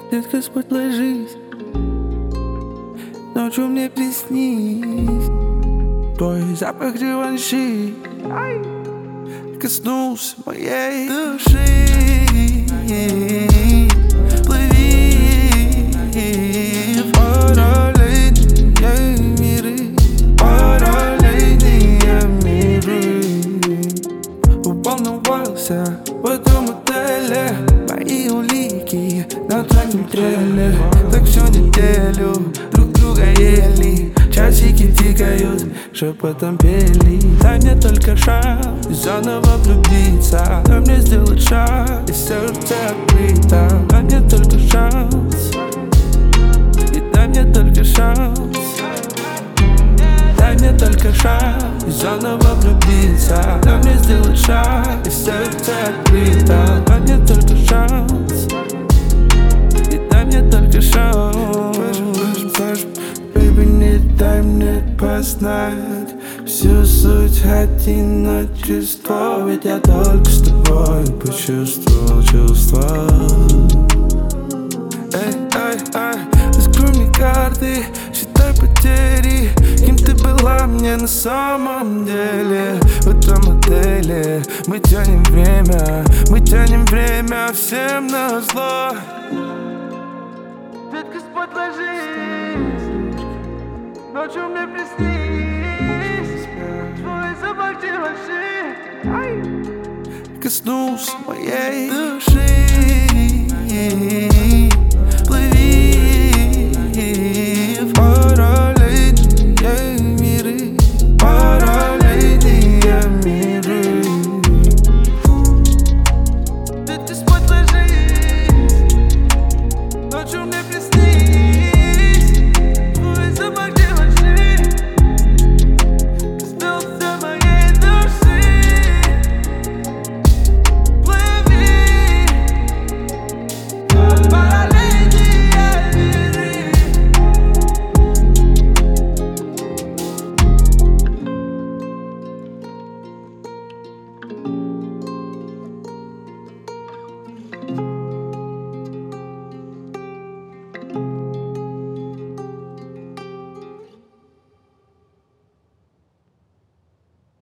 Детка, спать ложись, ночью мне приснись твой запах деванши коснулся моей души. Плыви в параллельные миры, параллельные миры. Волновался в этом отеле, мои улики на трек трели. Так всю неделю друг друга ели, часики тикают, шепотом пели. Дай мне только шанс заново влюбиться, дай мне сделать шаг, и сердце открыто. Дай мне только шанс, и дай мне только шанс. Дай мне только шанс заново влюбиться, дай мне сделать шаг, и сердце открыто. Дай мне только шанс, и дай мне только шанс. Baby, не дай мне познать всю суть одиночества, ведь я только с тобой почувствовал чувства. Эй, эй, эй, раскрой мне карты, считай потери, кем ты была мне на самом деле. В этом отеле мы тянем время всем на зло. Детка, спать ложись, ночью мне приснись твой запах деванши коснулся моей души. Плыви в параллельные миры, параллельные миры. Детка, спать ложись, ночью мне приснись твой запах деванши коснулся моей души. Плыви в параллельные миры.